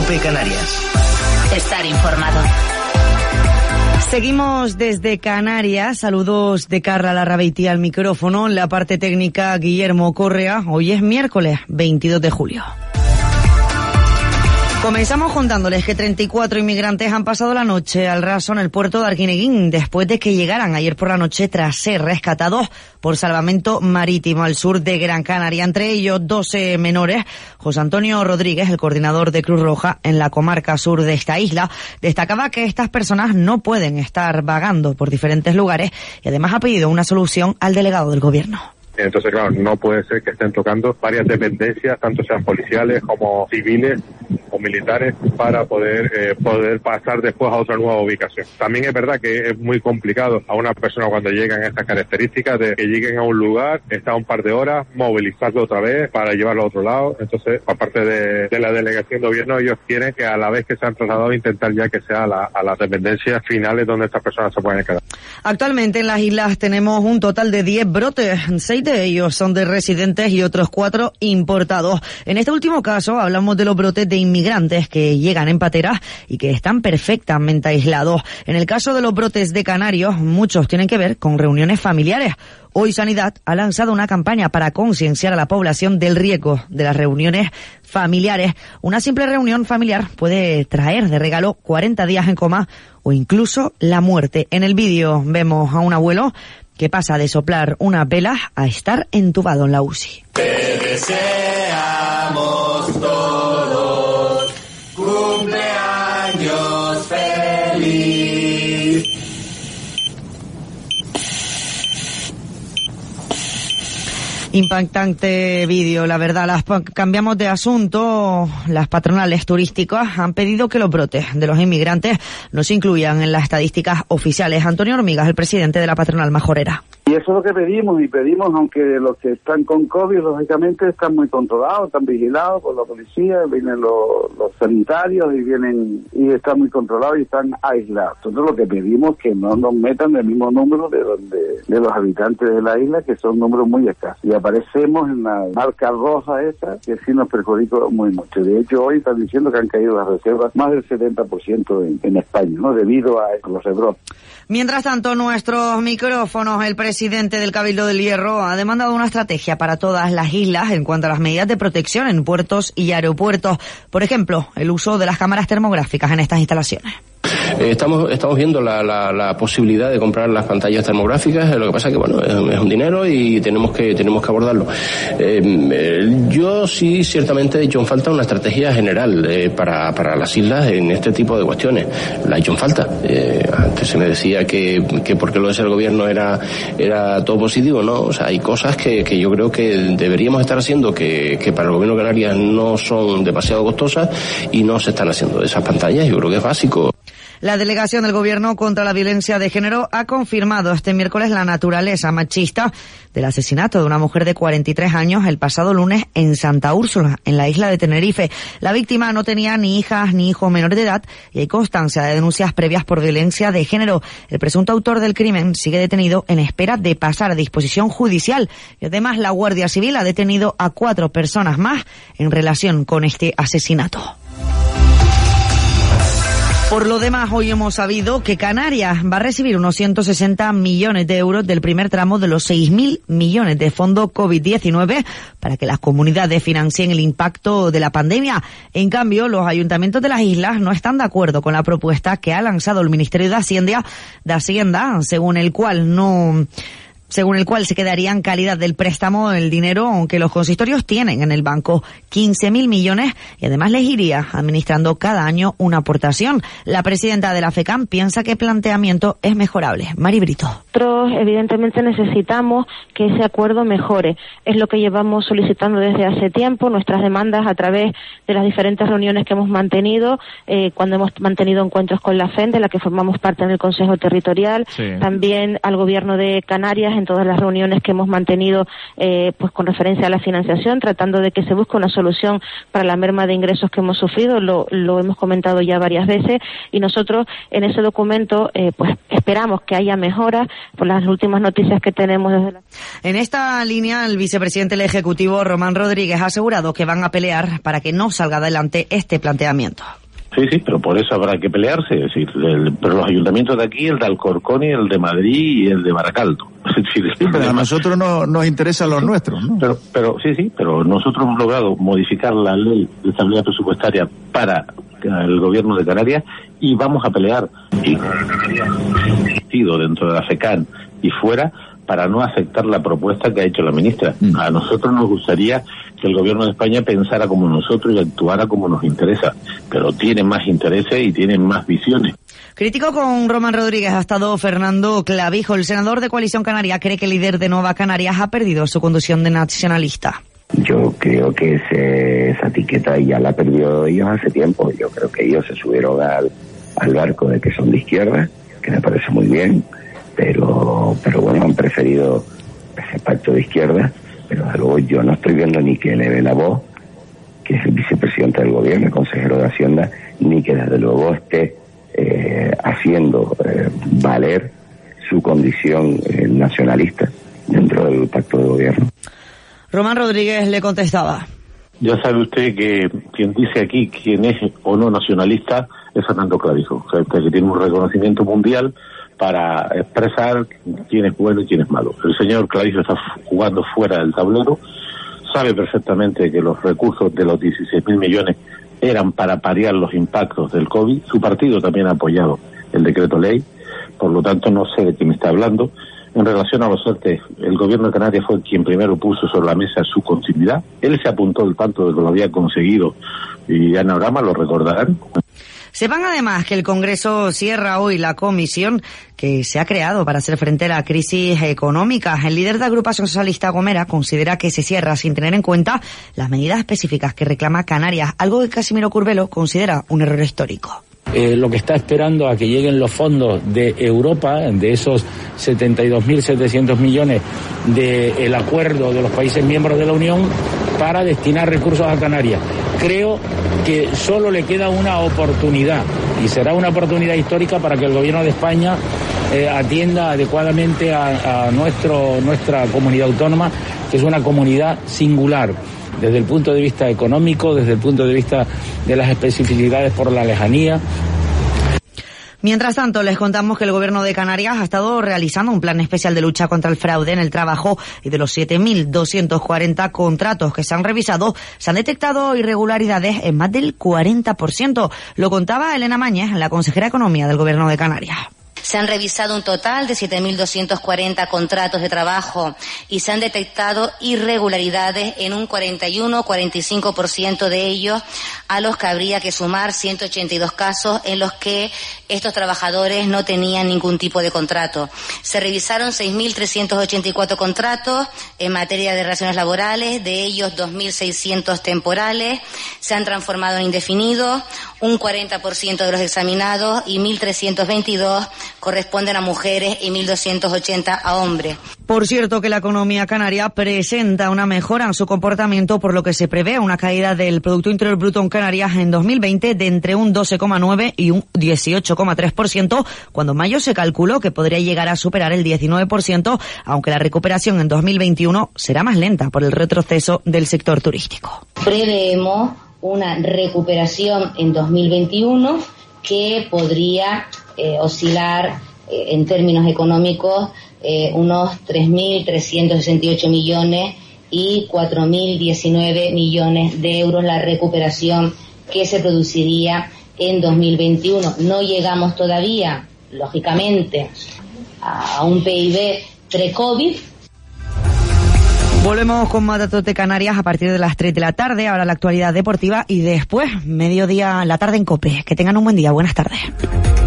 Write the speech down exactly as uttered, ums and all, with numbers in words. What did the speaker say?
COPE Canarias. Estar informado. Seguimos desde Canarias. Saludos de Carla Larrabeitía al micrófono. En la parte técnica, Guillermo Correa. Hoy es miércoles veintidós de julio. Comenzamos contándoles que treinta y cuatro inmigrantes han pasado la noche al raso en el puerto de Arguineguín después de que llegaran ayer por la noche tras ser rescatados por salvamento marítimo al sur de Gran Canaria. Entre ellos, doce menores. José Antonio Rodríguez, el coordinador de Cruz Roja en la comarca sur de esta isla, destacaba que estas personas no pueden estar vagando por diferentes lugares y además ha pedido una solución al delegado del gobierno. Entonces, claro, no puede ser que estén tocando varias dependencias, tanto sean policiales como civiles o militares, para poder eh, poder pasar después a otra nueva ubicación. También es verdad que es muy complicado a una persona cuando llegan estas características de que lleguen a un lugar, estar un par de horas, movilizarlo otra vez para llevarlo a otro lado. Entonces, aparte de, de la delegación de gobierno, ellos quieren que a la vez que se han trasladado intentar ya que sea a, la, a las dependencias finales donde estas personas se pueden quedar. Actualmente en las islas tenemos un total de diez brotes, seis de ellos son de residentes y otros cuatro importados. En este último caso hablamos de los brotes de inmigrantes que llegan en pateras y que están perfectamente aislados. En el caso de los brotes de canarios, muchos tienen que ver con reuniones familiares. Hoy Sanidad ha lanzado una campaña para concienciar a la población del riesgo de las reuniones familiares. Una simple reunión familiar puede traer de regalo cuarenta días en coma o incluso la muerte. En el vídeo vemos a un abuelo que pasa de soplar unas velas a estar entubado en la U C I. Te deseamos todos cumpleaños feliz. Impactante vídeo, la verdad. Las, cambiamos de asunto. Las patronales turísticas han pedido que los brotes de los inmigrantes no se incluyan en las estadísticas oficiales. Antonio Hormigas, el presidente de la patronal majorera. Y eso es lo que pedimos, y pedimos, aunque los que están con COVID, lógicamente, están muy controlados, están vigilados por la policía, vienen los, los sanitarios y vienen y están muy controlados y están aislados. Nosotros lo que pedimos es que no nos metan el mismo número de, donde, de los habitantes de la isla, que son números muy escasos. Y aparecemos en la marca roja esa, que sí nos perjudica muy mucho. De hecho, hoy están diciendo que han caído las reservas más del setenta por ciento en, en España, ¿no? Debido a los rebrotes. Mientras tanto, nuestros micrófonos, el presidente del Cabildo del Hierro ha demandado una estrategia para todas las islas en cuanto a las medidas de protección en puertos y aeropuertos. Por ejemplo, el uso de las cámaras termográficas en estas instalaciones. Eh, estamos estamos viendo la, la, la posibilidad de comprar las pantallas termográficas. Lo que pasa es que bueno, es, es un dinero y tenemos que tenemos que abordarlo. Eh, eh, yo sí ciertamente he hecho en falta una estrategia general eh, para para las islas en este tipo de cuestiones. La he hecho en falta. Eh, antes se me decía que que porque lo de ser gobierno era era todo positivo, no. O sea, hay cosas que que yo creo que deberíamos estar haciendo que que para el gobierno de Canarias no son demasiado costosas y no se están haciendo. Esas pantallas yo creo que es básico. La delegación del Gobierno contra la violencia de género ha confirmado este miércoles la naturaleza machista del asesinato de una mujer de cuarenta y tres años el pasado lunes en Santa Úrsula, en la isla de Tenerife. La víctima no tenía ni hijas ni hijos menores de edad y hay constancia de denuncias previas por violencia de género. El presunto autor del crimen sigue detenido en espera de pasar a disposición judicial y además la Guardia Civil ha detenido a cuatro personas más en relación con este asesinato. Por lo demás, hoy hemos sabido que Canarias va a recibir unos ciento sesenta millones de euros del primer tramo de los seis mil millones de fondo COVID diecinueve para que las comunidades financien el impacto de la pandemia. En cambio, los ayuntamientos de las islas no están de acuerdo con la propuesta que ha lanzado el Ministerio de Hacienda, de Hacienda, según el cual no... según el cual se quedaría en calidad del préstamo el dinero que los consistorios tienen en el banco, quince mil millones, y además les iría administrando cada año una aportación. La presidenta de la FECAM piensa que el planteamiento es mejorable. Mari Brito. Nosotros evidentemente necesitamos que ese acuerdo mejore. Es lo que llevamos solicitando desde hace tiempo, nuestras demandas a través de las diferentes reuniones que hemos mantenido, eh, cuando hemos mantenido encuentros con la F E N, de la que formamos parte en el Consejo Territorial, sí. También al Gobierno de Canarias en todas las reuniones que hemos mantenido eh, pues con referencia a la financiación, tratando de que se busque una solución para la merma de ingresos que hemos sufrido. Lo, lo hemos comentado ya varias veces, y nosotros en ese documento eh, pues esperamos que haya mejoras por las últimas noticias que tenemos desde la... En esta línea, el vicepresidente del Ejecutivo, Román Rodríguez, ha asegurado que van a pelear para que no salga adelante este planteamiento. Sí, sí, pero por eso habrá que pelearse, es decir, el, pero los ayuntamientos de aquí, el de Alcorcón y el de Madrid y el de Baracaldo. Es decir, sí, pero a nosotros no, nos interesan los nuestros, ¿no? Pero, pero sí, sí, pero nosotros hemos logrado modificar la ley de estabilidad presupuestaria para el gobierno de Canarias y vamos a pelear y dentro de la FECAN y fuera para no aceptar la propuesta que ha hecho la ministra. Mm. A nosotros nos gustaría que el gobierno de España pensara como nosotros y actuara como nos interesa, pero tienen más intereses y tienen más visiones. Crítico con Román Rodríguez ha estado Fernando Clavijo. El senador de Coalición Canaria cree que el líder de Nueva Canarias ha perdido su condición de nacionalista. Yo creo que ese, esa etiqueta ya la perdió ellos hace tiempo. Yo creo que ellos se subieron al, al barco de que son de izquierda, que me parece muy bien, pero pero bueno, han preferido ese pacto de izquierda, pero desde luego yo no estoy viendo ni que le dé la voz, que es el vicepresidente del gobierno, el consejero de Hacienda, ni que desde luego esté eh, haciendo eh, valer su condición eh, nacionalista dentro del pacto de gobierno. Román Rodríguez le contestaba. Ya sabe usted que quien dice aquí quién es o no nacionalista es Fernando Clavijo, o sea, que tiene un reconocimiento mundial para expresar quién es bueno y quién es malo. El señor Clavijo está jugando fuera del tablero, sabe perfectamente que los recursos de los dieciséis mil millones eran para paliar los impactos del COVID. Su partido también ha apoyado el decreto ley, por lo tanto no sé de qué me está hablando. En relación a los E R T E, el gobierno de Canarias fue quien primero puso sobre la mesa su continuidad. Él se apuntó el tanto de que lo había conseguido y Ana Orama lo recordarán. Sepan además que el Congreso cierra hoy la comisión que se ha creado para hacer frente a la crisis económica. El líder de la agrupación socialista Gomera considera que se cierra sin tener en cuenta las medidas específicas que reclama Canarias, algo que Casimiro Curbelo considera un error histórico. Eh, lo que está esperando a que lleguen los fondos de Europa, de esos setenta y dos mil setecientos millones del acuerdo de los países miembros de la Unión para destinar recursos a Canarias. Creo que solo le queda una oportunidad, y será una oportunidad histórica para que el gobierno de España eh, atienda adecuadamente a, a nuestro, nuestra comunidad autónoma, que es una comunidad singular, desde el punto de vista económico, desde el punto de vista de las especificidades por la lejanía. Mientras tanto, les contamos que el Gobierno de Canarias ha estado realizando un plan especial de lucha contra el fraude en el trabajo, y de los siete mil doscientos cuarenta contratos que se han revisado, se han detectado irregularidades en más del cuarenta por ciento. Lo contaba Elena Mañez, la consejera de Economía del Gobierno de Canarias. Se han revisado un total de siete mil doscientos cuarenta contratos de trabajo y se han detectado irregularidades en un cuarenta y uno a cuarenta y cinco por ciento de ellos, a los que habría que sumar ciento ochenta y dos casos en los que estos trabajadores no tenían ningún tipo de contrato. Se revisaron seis mil trescientos ochenta y cuatro contratos en materia de relaciones laborales, de ellos dos mil seiscientos temporales, se han transformado en indefinidos, un cuarenta por ciento de los examinados y mil trescientos veintidós corresponden a mujeres y mil doscientos ochenta a hombres. Por cierto, que la economía canaria presenta una mejora en su comportamiento, por lo que se prevé una caída del Producto Interior Bruto en Canarias en dos mil veinte de entre un doce coma nueve y un dieciocho coma tres por ciento, cuando en mayo se calculó que podría llegar a superar el diecinueve por ciento, aunque la recuperación en dos mil veintiuno será más lenta por el retroceso del sector turístico. Preveemos una recuperación en dos mil veintiuno que podría eh, oscilar eh, en términos económicos eh, unos tres mil trescientos sesenta y ocho millones y cuatro mil diecinueve millones de euros la recuperación que se produciría en dos mil veintiuno. No llegamos todavía, lógicamente, a un P I B pre-COVID. Volvemos con más datos de Canarias a partir de las tres de la tarde, ahora la actualidad deportiva y después mediodía, la tarde en COPE. Que tengan un buen día, buenas tardes.